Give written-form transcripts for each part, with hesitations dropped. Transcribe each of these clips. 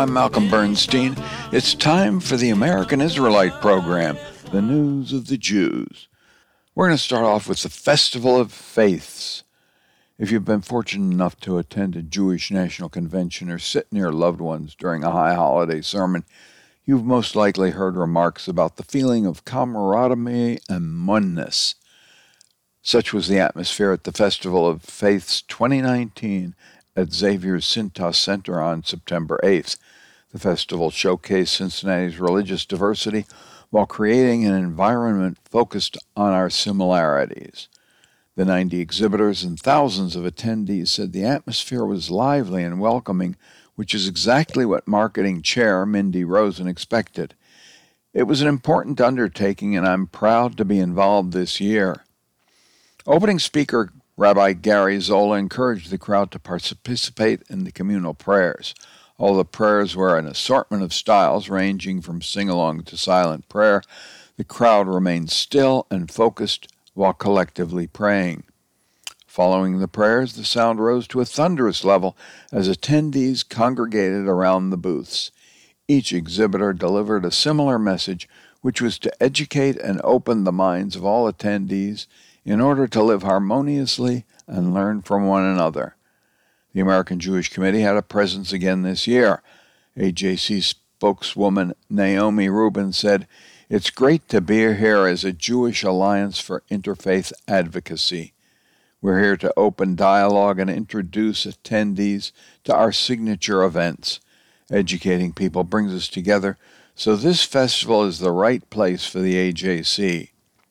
I'm Malcolm Bernstein. It's time for the American Israelite program, the news of the Jews. We're going to start off with the Festival of Faiths. If you've been fortunate enough to attend a Jewish National Convention or sit near loved ones during a high holiday sermon, you've most likely heard remarks about the feeling of camaraderie and oneness. Such was the atmosphere at the Festival of Faiths 2019 at Xavier's Cintas Center on September 8th. The festival showcased Cincinnati's religious diversity while creating an environment focused on our similarities. The 90 exhibitors and thousands of attendees said the atmosphere was lively and welcoming, which is exactly what marketing chair Mindy Rosen expected. It was an important undertaking, and I'm proud to be involved this year. Opening speaker Rabbi Gary Zola encouraged the crowd to participate in the communal prayers. All the prayers were an assortment of styles ranging from sing-along to silent prayer. The crowd remained still and focused while collectively praying. Following the prayers, the sound rose to a thunderous level as attendees congregated around the booths. Each exhibitor delivered a similar message, which was to educate and open the minds of all attendees in order to live harmoniously and learn from one another. The American Jewish Committee had a presence again this year. AJC spokeswoman Naomi Rubin said, "It's great to be here as a Jewish Alliance for Interfaith Advocacy. We're here to open dialogue and introduce attendees to our signature events. Educating people brings us together, so this festival is the right place for the AJC."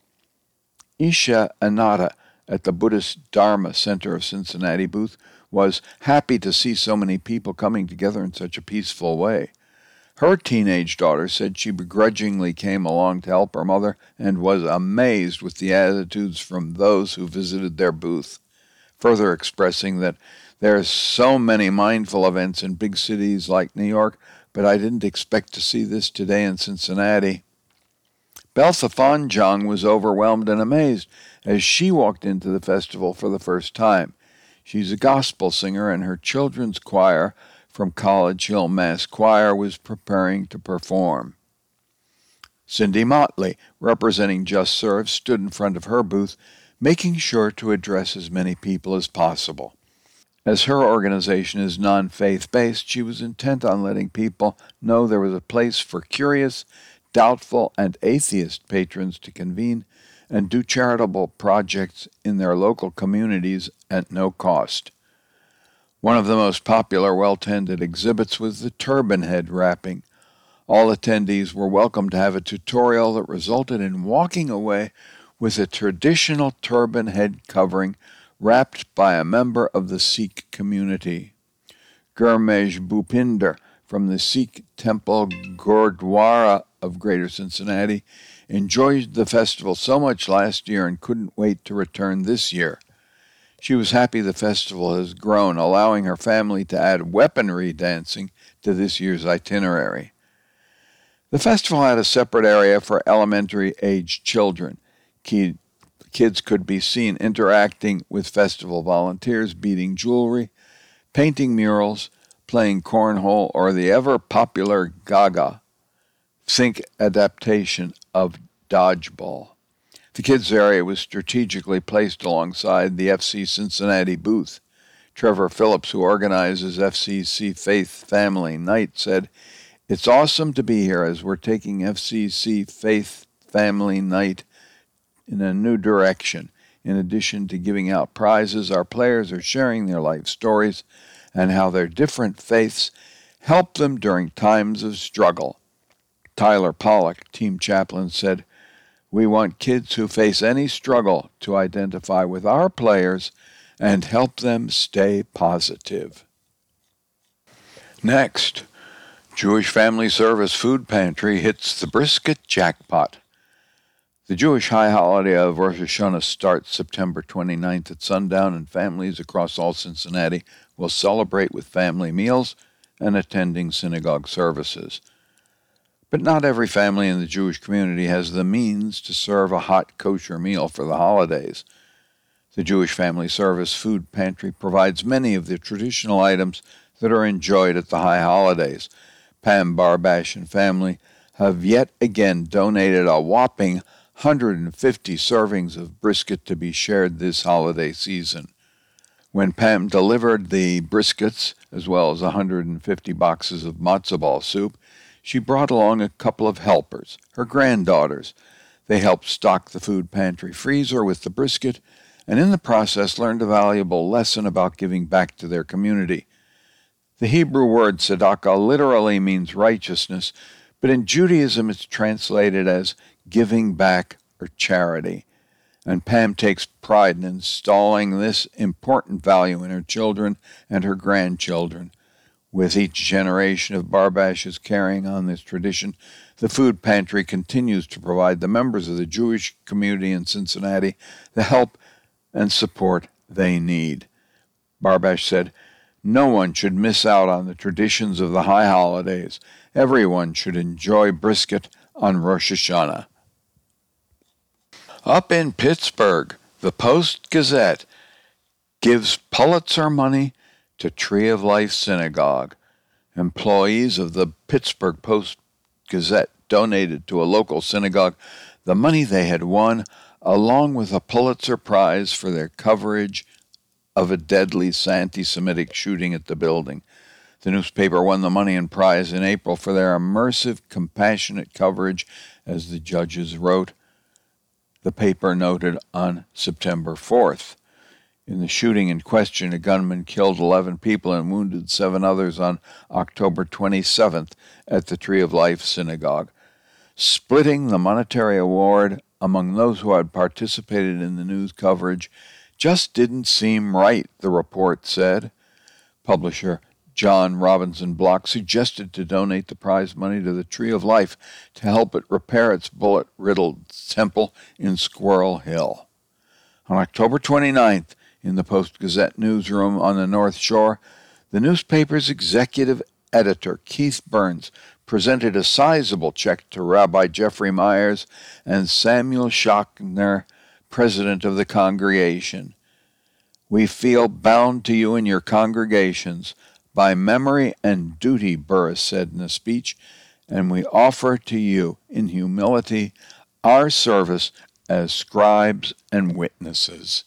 Isha Anata at the Buddhist Dharma Center of Cincinnati booth was happy to see so many people coming together in such a peaceful way. Her teenage daughter said she begrudgingly came along to help her mother and was amazed with the attitudes from those who visited their booth, further expressing that there are so many mindful events in big cities like New York, but I didn't expect to see this today in Cincinnati. Beltha Fanjang was overwhelmed and amazed as she walked into the festival for the first time. She's a gospel singer, and her children's choir from College Hill Mass Choir was preparing to perform. Cindy Motley, representing Just Serve, stood in front of her booth, making sure to address as many people as possible. As her organization is non-faith-based, she was intent on letting people know there was a place for curious, doubtful, and atheist patrons to convene and do charitable projects in their local communities at no cost. One of the most popular, well-attended exhibits was the turban head wrapping. All attendees were welcome to have a tutorial that resulted in walking away with a traditional turban head covering wrapped by a member of the Sikh community. Gurmesh Bhupinder from the Sikh Temple Gurdwara of Greater Cincinnati enjoyed the festival so much last year and couldn't wait to return this year. She was happy the festival has grown, allowing her family to add weaponry dancing to this year's itinerary. The festival had a separate area for elementary-aged children. Kids could be seen interacting with festival volunteers, beading jewelry, painting murals, playing cornhole, or the ever-popular Gaga. Think adaptation of dodgeball. The kids' area was strategically placed alongside the FC Cincinnati booth. Trevor Phillips, who organizes FCC Faith Family Night, said, "It's awesome to be here as we're taking FCC Faith Family Night in a new direction. In addition to giving out prizes, our players are sharing their life stories and how their different faiths help them during times of struggle." Tyler Pollock, team chaplain, said, "We want kids who face any struggle to identify with our players and help them stay positive." Next, Jewish Family Service Food Pantry hits the brisket jackpot. The Jewish high holiday of Rosh Hashanah starts September 29th at sundown, and families across all Cincinnati will celebrate with family meals and attending synagogue services. But not every family in the Jewish community has the means to serve a hot kosher meal for the holidays. The Jewish Family Service Food Pantry provides many of the traditional items that are enjoyed at the high holidays. Pam Barbash and family have yet again donated a whopping 150 servings of brisket to be shared this holiday season. When Pam delivered the briskets, as well as 150 boxes of matzo ball soup, she brought along a couple of helpers, her granddaughters. They helped stock the food pantry freezer with the brisket, and in the process learned a valuable lesson about giving back to their community. The Hebrew word tzedakah literally means righteousness, but in Judaism it's translated as giving back or charity. And Pam takes pride in installing this important value in her children and her grandchildren. With each generation of Barbashes carrying on this tradition, the food pantry continues to provide the members of the Jewish community in Cincinnati the help and support they need. Barbash said, "No one should miss out on the traditions of the high holidays. Everyone should enjoy brisket on Rosh Hashanah." Up in Pittsburgh, the Post-Gazette gives Pulitzer money to Tree of Life Synagogue. Employees of the Pittsburgh Post-Gazette donated to a local synagogue the money they had won, along with a Pulitzer Prize for their coverage of a deadly anti-Semitic shooting at the building. The newspaper won the money and prize in April for their immersive, compassionate coverage, as the judges wrote. The paper noted on September 4th. In the shooting in question, a gunman killed 11 people and wounded 7 others on October 27th at the Tree of Life Synagogue. Splitting the monetary award among those who had participated in the news coverage just didn't seem right, the report said. Publisher John Robinson Block suggested to donate the prize money to the Tree of Life to help it repair its bullet-riddled temple in Squirrel Hill. On October 29th, in the Post-Gazette newsroom on the North Shore, the newspaper's executive editor, Keith Burns, presented a sizable check to Rabbi Jeffrey Myers and Samuel Schachner, president of the congregation. "We feel bound to you and your congregations by memory and duty," Burris said in a speech, "and we offer to you in humility our service as scribes and witnesses."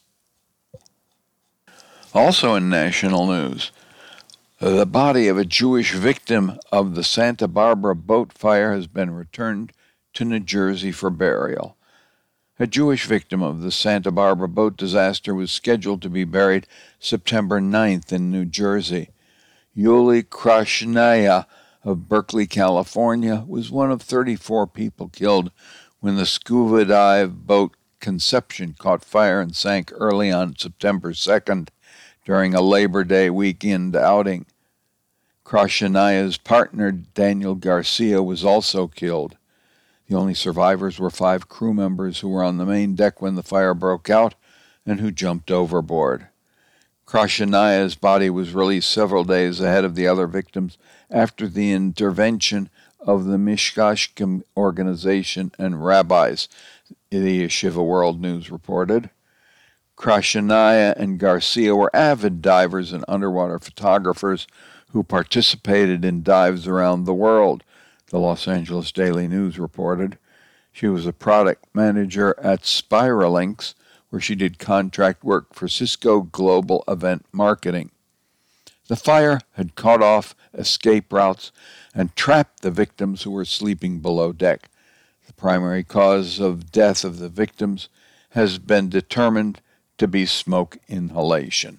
Also in national news, the body of a Jewish victim of the Santa Barbara boat fire has been returned to New Jersey for burial. A Jewish victim of the Santa Barbara boat disaster was scheduled to be buried September 9th in New Jersey. Yuli Krashnaya of Berkeley, California, was one of 34 people killed when the scuba dive boat Conception caught fire and sank early on September 2nd during a Labor Day weekend outing. Krashnaya's partner, Daniel Garcia, was also killed. The only survivors were 5 crew members who were on the main deck when the fire broke out and who jumped overboard. Krashnaya's body was released several days ahead of the other victims after the intervention of the Mishkashkim organization and rabbis, the Yeshiva World News reported. Krashnaya and Garcia were avid divers and underwater photographers who participated in dives around the world, the Los Angeles Daily News reported. She was a product manager at Spiralinks, where she did contract work for Cisco Global Event Marketing. The fire had cut off escape routes and trapped the victims who were sleeping below deck. The primary cause of death of the victims has been determined to be smoke inhalation.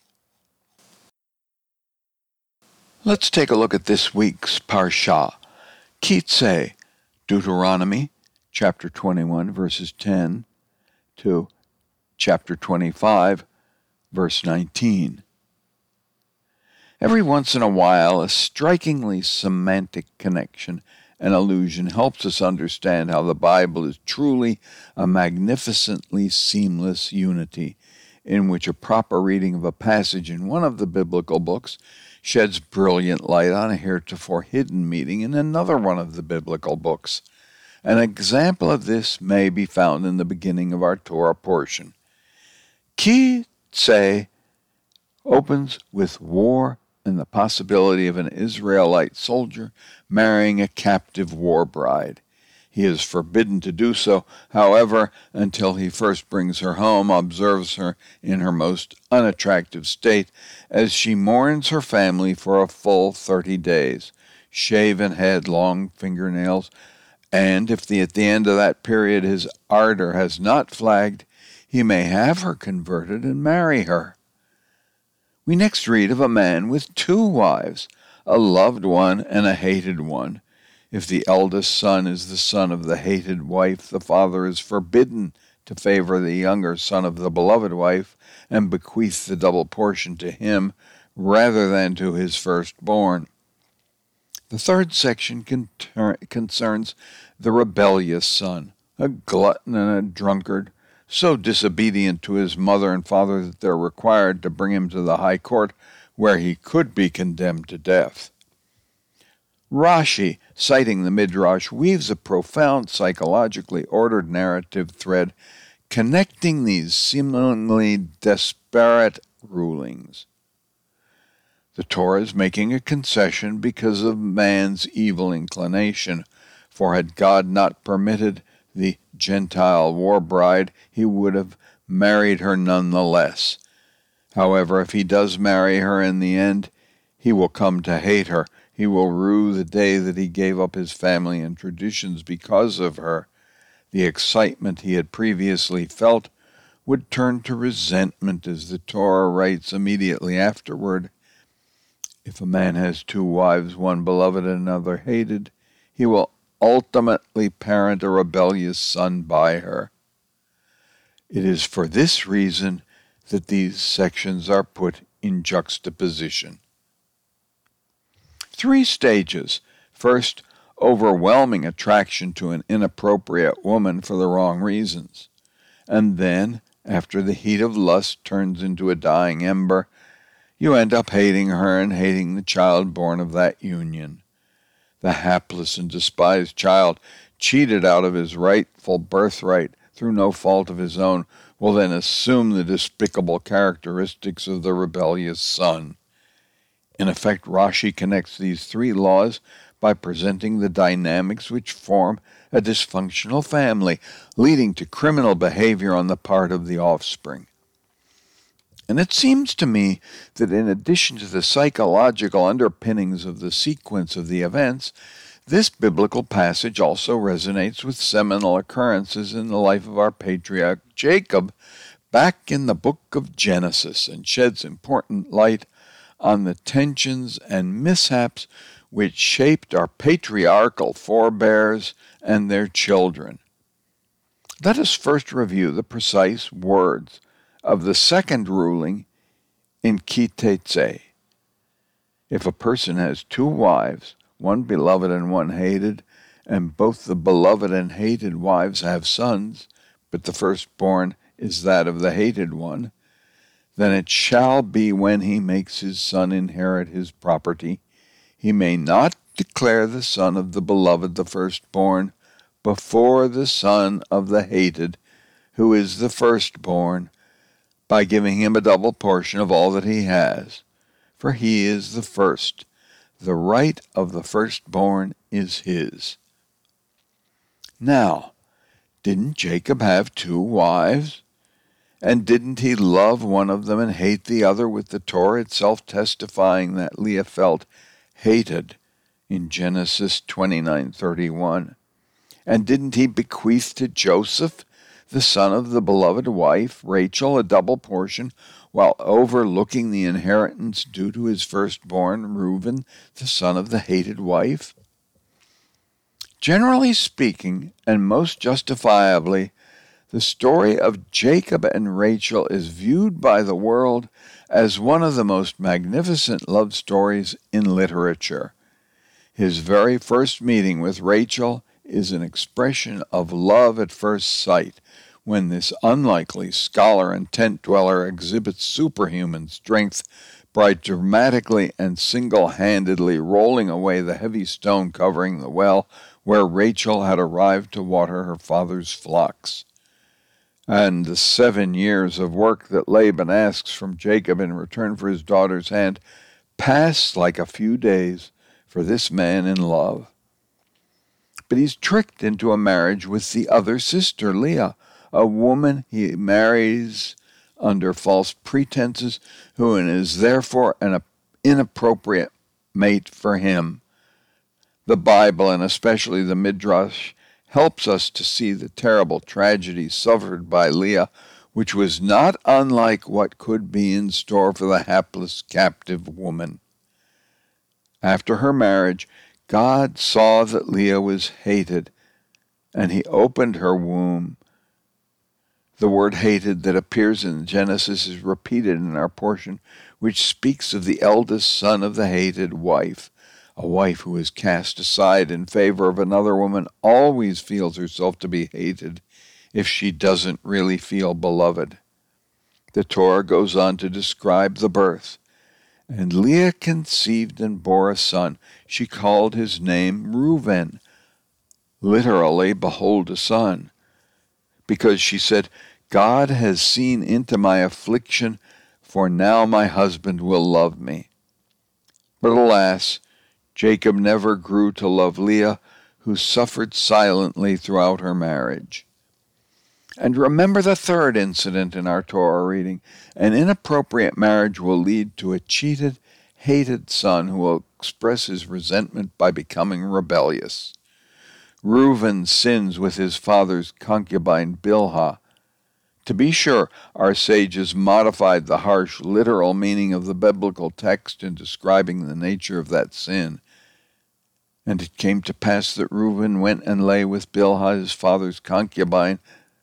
Let's take a look at this week's Parsha. Kitzeh, Deuteronomy, chapter 21, verses 10 to chapter 25, verse 19. Every once in a while, a strikingly semantic connection and allusion helps us understand how the Bible is truly a magnificently seamless unity, in which a proper reading of a passage in one of the biblical books sheds brilliant light on a heretofore hidden meaning in another one of the biblical books. An example of this may be found in the beginning of our Torah portion. Kitzeh opens with war in the possibility of an Israelite soldier marrying a captive war bride. He is forbidden to do so, however, until he first brings her home, observes her in her most unattractive state, as she mourns her family for a full 30 days, shaven head, long fingernails, and if at the end of that period his ardor has not flagged, he may have her converted and marry her. We next read of a man with 2 wives, a loved one and a hated one. If the eldest son is the son of the hated wife, the father is forbidden to favor the younger son of the beloved wife and bequeath the double portion to him rather than to his firstborn. The third section concerns the rebellious son, a glutton and a drunkard, so disobedient to his mother and father that they're required to bring him to the high court where he could be condemned to death. Rashi, citing the Midrash, weaves a profound psychologically ordered narrative thread connecting these seemingly disparate rulings. The Torah is making a concession because of man's evil inclination, for had God not permitted the Gentile war bride, he would have married her nonetheless. However, if he does marry her in the end, he will come to hate her. He will rue the day that he gave up his family and traditions because of her. The excitement he had previously felt would turn to resentment, as the Torah writes immediately afterward. If a man has 2 wives, one beloved and another hated, he will ultimately parent a rebellious son by her. It is for this reason that these sections are put in juxtaposition. 3 stages. First, overwhelming attraction to an inappropriate woman for the wrong reasons. And then, after the heat of lust turns into a dying ember, you end up hating her and hating the child born of that union. The hapless and despised child, cheated out of his rightful birthright through no fault of his own, will then assume the despicable characteristics of the rebellious son. In effect, Rashi connects these 3 laws by presenting the dynamics which form a dysfunctional family, leading to criminal behavior on the part of the offspring. And it seems to me that in addition to the psychological underpinnings of the sequence of the events, this biblical passage also resonates with seminal occurrences in the life of our patriarch Jacob back in the book of Genesis and sheds important light on the tensions and mishaps which shaped our patriarchal forebears and their children. Let us first review the precise words of the second ruling in Ki Tetzei. If a person has 2 wives, one beloved and one hated, and both the beloved and hated wives have sons, but the firstborn is that of the hated one, then it shall be when he makes his son inherit his property, he may not declare the son of the beloved the firstborn before the son of the hated, who is the firstborn, by giving him a double portion of all that he has, for he is the first. The right of the firstborn is his. Now, didn't Jacob have 2 wives? And didn't he love one of them and hate the other, with the Torah itself testifying that Leah felt hated in Genesis 29:31? And didn't he bequeath to Joseph, the son of the beloved wife, Rachel, a double portion, while overlooking the inheritance due to his firstborn, Reuben, the son of the hated wife? Generally speaking, and most justifiably, the story of Jacob and Rachel is viewed by the world as one of the most magnificent love stories in literature. His very first meeting with Rachel is an expression of love at first sight, when this unlikely scholar and tent-dweller exhibits superhuman strength by dramatically and single-handedly rolling away the heavy stone covering the well where Rachel had arrived to water her father's flocks. And the 7 years of work that Laban asks from Jacob in return for his daughter's hand pass like a few days for this man in love. But he's tricked into a marriage with the other sister, Leah, a woman he marries under false pretenses, who is therefore an inappropriate mate for him. The Bible, and especially the Midrash, helps us to see the terrible tragedy suffered by Leah, which was not unlike what could be in store for the hapless captive woman. After her marriage, God saw that Leah was hated, and he opened her womb. The word hated that appears in Genesis is repeated in our portion, which speaks of the eldest son of the hated wife. A wife who is cast aside in favor of another woman always feels herself to be hated if she doesn't really feel beloved. The Torah goes on to describe the birth. And Leah conceived and bore a son. She called his name Reuben, literally, behold a son, because she said, God has seen into my affliction, for now my husband will love me. But alas, Jacob never grew to love Leah, who suffered silently throughout her marriage. And remember the third incident in our Torah reading. An inappropriate marriage will lead to a cheated, hated son who will express his resentment by becoming rebellious. Reuben sins with his father's concubine Bilhah. To be sure, our sages modified the harsh, literal meaning of the biblical text in describing the nature of that sin. And it came to pass that Reuben went and lay with Bilhah, his father's concubine.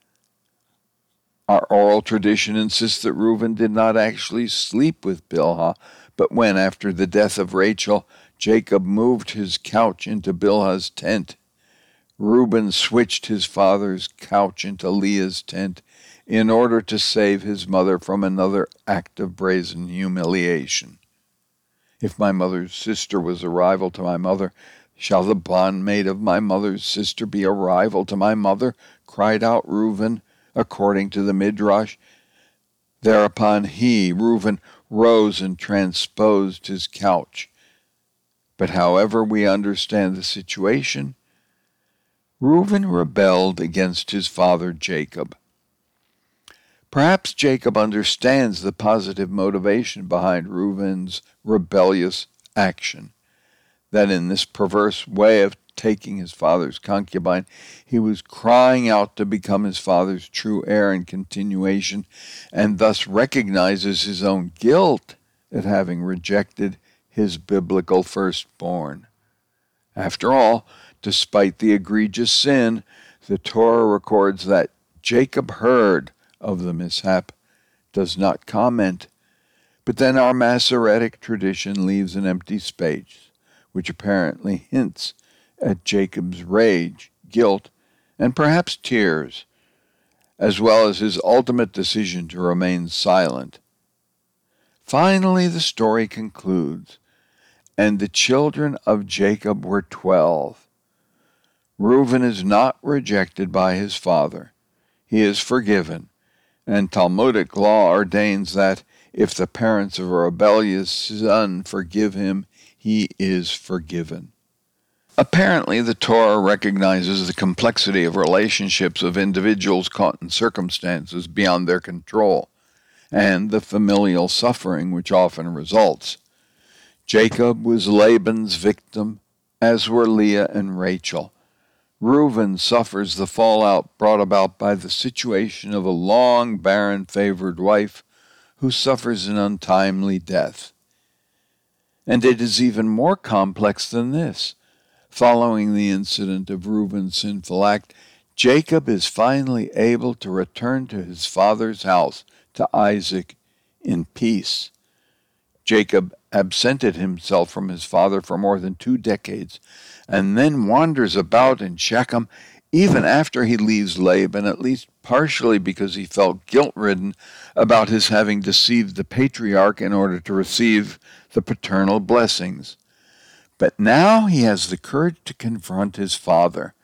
Our oral tradition insists that Reuben did not actually sleep with Bilhah, but when, after the death of Rachel, Jacob moved his couch into Bilhah's tent, Reuben switched his father's couch into Leah's tent in order to save his mother from another act of brazen humiliation. If my mother's sister was a rival to my mother, shall the bondmaid of my mother's sister be a rival to my mother? Cried out Reuben, according to the Midrash. Thereupon he, Reuben, rose and transposed his couch. But however we understand the situation, Reuben rebelled against his father Jacob. Perhaps Jacob understands the positive motivation behind Reuben's rebellious action, that in this perverse way of taking his father's concubine, he was crying out to become his father's true heir in continuation, and thus recognizes his own guilt at having rejected his biblical firstborn. After all, despite the egregious sin, the Torah records that Jacob heard of the mishap, does not comment, but then our Masoretic tradition leaves an empty space, which apparently hints at Jacob's rage, guilt, and perhaps tears, as well as his ultimate decision to remain silent. Finally, the story concludes, and the children of Jacob were 12. Reuben is not rejected by his father. He is forgiven, and Talmudic law ordains that if the parents of a rebellious son forgive him, he is forgiven. Apparently, the Torah recognizes the complexity of relationships of individuals caught in circumstances beyond their control, and the familial suffering which often results. Jacob was Laban's victim, as were Leah and Rachel. Reuben suffers the fallout brought about by the situation of a long, barren, favored wife who suffers an untimely death. And it is even more complex than this. Following the incident of Reuben's sinful act, Jacob is finally able to return to his father's house, to Isaac, in peace. Jacob absented himself from his father for more than 2 decades, and then wanders about in Shechem even after he leaves Laban, at least partially because he felt guilt-ridden about his having deceived the patriarch in order to receive the paternal blessings. But now he has the courage to confront his father.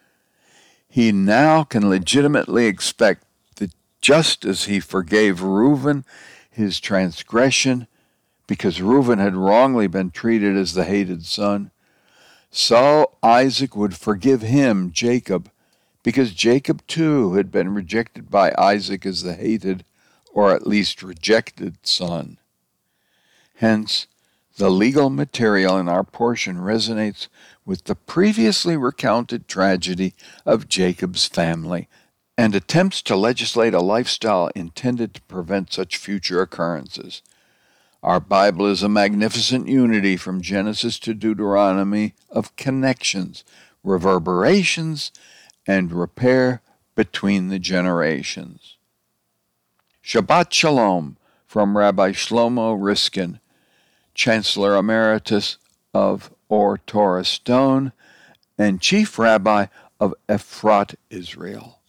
He now can legitimately expect that just as he forgave Reuben his transgression, because Reuben had wrongly been treated as the hated son, so Isaac would forgive him, Jacob, because Jacob too had been rejected by Isaac as the hated, or at least rejected, son. Hence, the legal material in our portion resonates with the previously recounted tragedy of Jacob's family and attempts to legislate a lifestyle intended to prevent such future occurrences. Our Bible is a magnificent unity from Genesis to Deuteronomy of connections, reverberations, and repair between the generations. Shabbat Shalom from Rabbi Shlomo Riskin, Chancellor Emeritus of Or Torah Stone and Chief Rabbi of Efrat, Israel.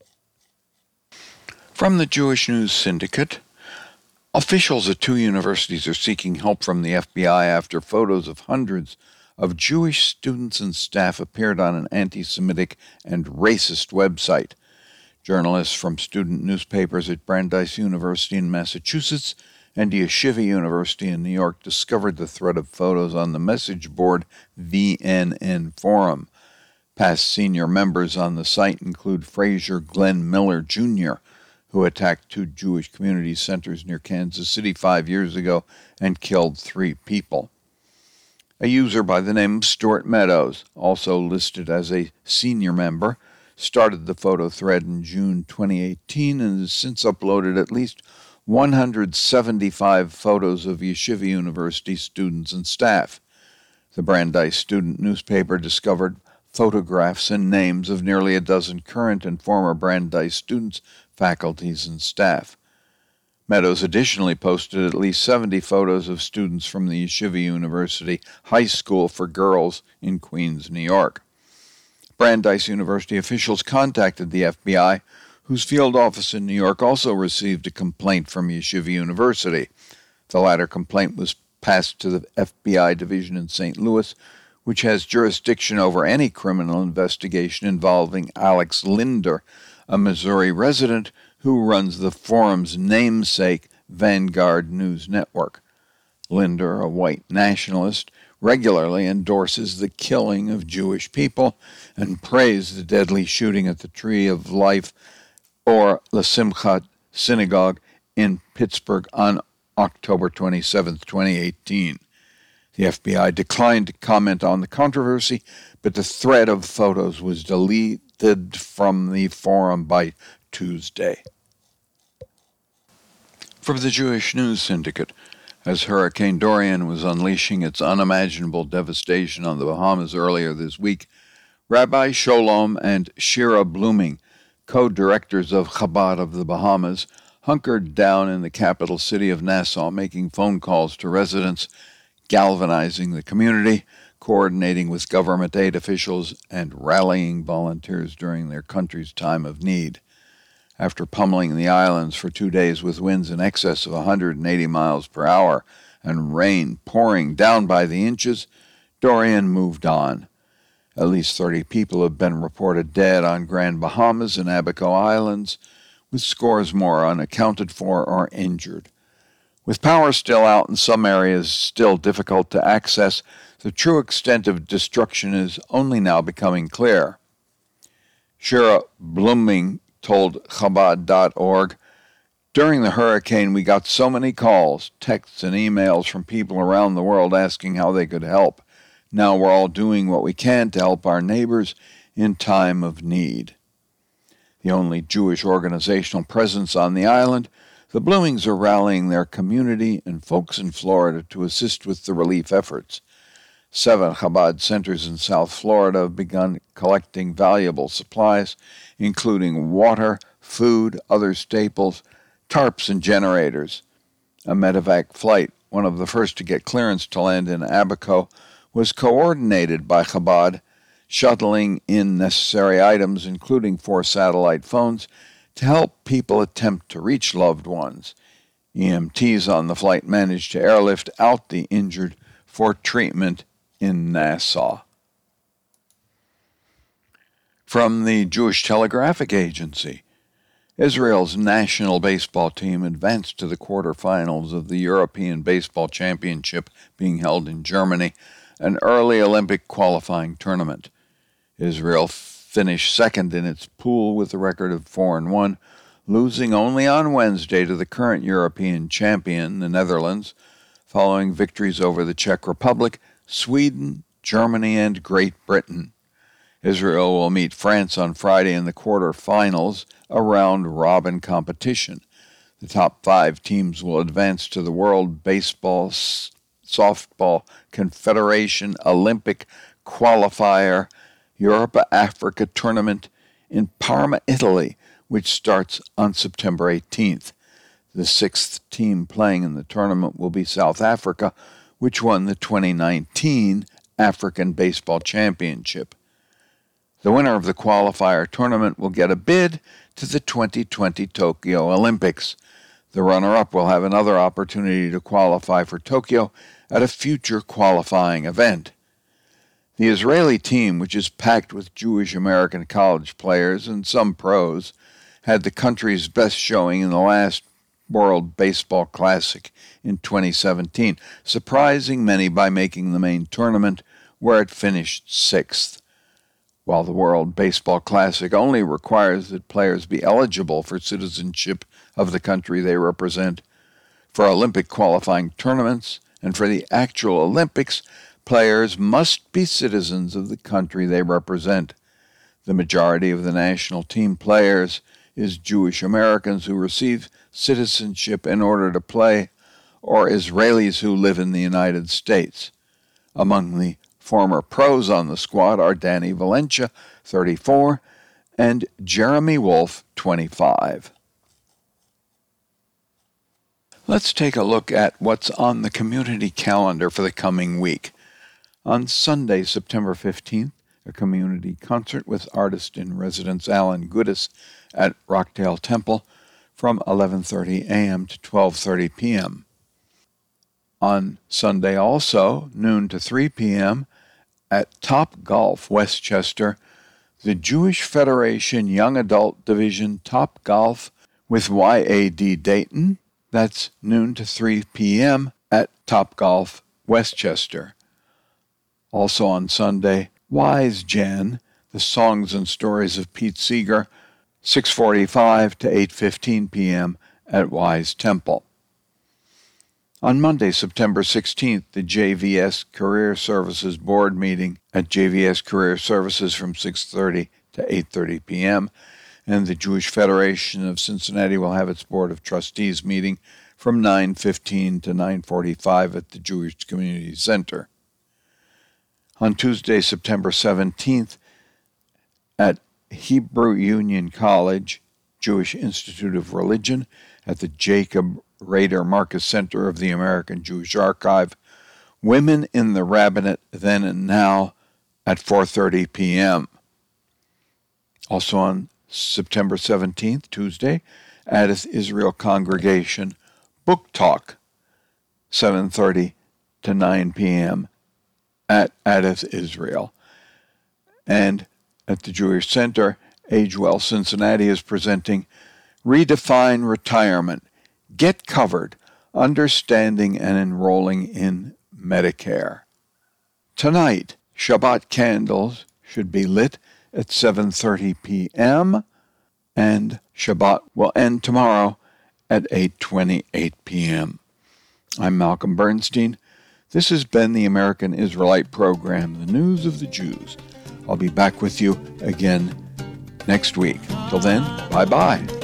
From the Jewish News Syndicate, officials at 2 universities are seeking help from the FBI after photos of hundreds of Jewish students and staff appeared on an anti-Semitic and racist website. Journalists from student newspapers at Brandeis University in Massachusetts and Yeshiva University in New York discovered the thread of photos on the message board VNN Forum. Past senior members on the site include Fraser Glenn Miller, Jr., who attacked 2 Jewish community centers near Kansas City 5 years ago and killed 3 people. A user by the name of Stuart Meadows, also listed as a senior member, started the photo thread in June 2018 and has since uploaded at least 175 photos of Yeshiva University students and staff. The Brandeis student newspaper discovered photographs and names of nearly a dozen current and former Brandeis students, faculties, and staff. Meadows additionally posted at least 70 photos of students from the Yeshiva University High School for Girls in Queens, New York. Brandeis University officials contacted the FBI, whose field office in New York also received a complaint from Yeshiva University. The latter complaint was passed to the FBI division in St. Louis, which has jurisdiction over any criminal investigation involving Alex Linder, a Missouri resident who runs the forum's namesake Vanguard News Network. Linder, a white nationalist, regularly endorses the killing of Jewish people and praised the deadly shooting at the Tree of Life, or La Simchat Synagogue in Pittsburgh on October 27, 2018. The FBI declined to comment on the controversy, but the thread of photos was deleted from the forum by Tuesday. From the Jewish News Syndicate, as Hurricane Dorian was unleashing its unimaginable devastation on the Bahamas earlier this week, Rabbi Sholom and Shira Blooming, co-directors of Chabad of the Bahamas, hunkered down in the capital city of Nassau, making phone calls to residents, galvanizing the community, coordinating with government aid officials, and rallying volunteers during their country's time of need. After pummeling the islands for 2 days with winds in excess of 180 miles per hour and rain pouring down by the inches, Dorian moved on. At least 30 people have been reported dead on Grand Bahamas and Abaco Islands, with scores more unaccounted for or injured. With power still out and some areas still difficult to access, the true extent of destruction is only now becoming clear. Shira Blooming told Chabad.org, "During the hurricane, we got so many calls, texts, and emails from people around the world asking how they could help. Now we're all doing what we can to help our neighbors in time of need." The only Jewish organizational presence on the island, the Bloomings are rallying their community and folks in Florida to assist with the relief efforts. 7 Chabad centers in South Florida have begun collecting valuable supplies, including water, food, other staples, tarps, and generators. A medevac flight, one of the first to get clearance to land in Abaco, was coordinated by Chabad, shuttling in necessary items, including 4 satellite phones, to help people attempt to reach loved ones. EMTs on the flight managed to airlift out the injured for treatment in Nassau. From the Jewish Telegraphic Agency, Israel's national baseball team advanced to the quarterfinals of the European Baseball Championship being held in Germany, an early Olympic qualifying tournament. Israel finished second in its pool with a record of 4-1, losing only on Wednesday to the current European champion, the Netherlands, following victories over the Czech Republic, Sweden, Germany, and Great Britain. Israel will meet France on Friday in the quarterfinals, a round-robin competition. The top 5 teams will advance to the World Baseball Softball Confederation Olympic Qualifier Europa-Africa Tournament in Parma, Italy, which starts on September 18th. The 6th team playing in the tournament will be South Africa, which won the 2019 African Baseball Championship. The winner of the qualifier tournament will get a bid to the 2020 Tokyo Olympics. The runner-up will have another opportunity to qualify for Tokyo at a future qualifying event. The Israeli team, which is packed with Jewish American college players and some pros, had the country's best showing in the last World Baseball Classic in 2017, surprising many by making the main tournament, where it finished 6th. While the World Baseball Classic only requires that players be eligible for citizenship of the country they represent, for Olympic qualifying tournaments and for the actual Olympics, players must be citizens of the country they represent. The majority of the national team players is Jewish Americans who receive citizenship in order to play, or Israelis who live in the United States. Among the former pros on the squad are Danny Valencia, 34, and Jeremy Wolf, 25. Let's take a look at what's on the community calendar for the coming week. On Sunday, September 15th, a community concert with artist-in-residence Alan Goodis at Rockdale Temple from 11:30 a.m. to 12:30 p.m. On Sunday also, noon to 3 p.m., at Top Golf, Westchester, the Jewish Federation Young Adult Division Top Golf with YAD Dayton. That's noon to 3 p.m. at Top Golf, Westchester. Also on Sunday, Wise Jen, the Songs and Stories of Pete Seeger, 6:45 to 8:15 p.m. at Wise Temple. On Monday, September 16th, the JVS Career Services Board meeting at JVS Career Services from 6:30 to 8:30 p.m., and the Jewish Federation of Cincinnati will have its Board of Trustees meeting from 9:15 to 9:45 at the Jewish Community Center. On Tuesday, September 17th, at Hebrew Union College, Jewish Institute of Religion, at the Jacob Rader Marcus Center of the American Jewish Archive, Women in the Rabbinate Then and Now at 4:30 p.m. Also on September 17th, Tuesday, Addis Israel Congregation Book Talk, 7:30 to 9 p.m. at Addis Israel. And at the Jewish Center, AgeWell Cincinnati is presenting Redefine Retirement, Get Covered, Understanding and Enrolling in Medicare. Tonight, Shabbat candles should be lit at 7:30 p.m., and Shabbat will end tomorrow at 8:28 p.m. I'm Malcolm Bernstein. This has been the American Israelite Program, The News of the Jews. I'll be back with you again next week. Till then, bye-bye.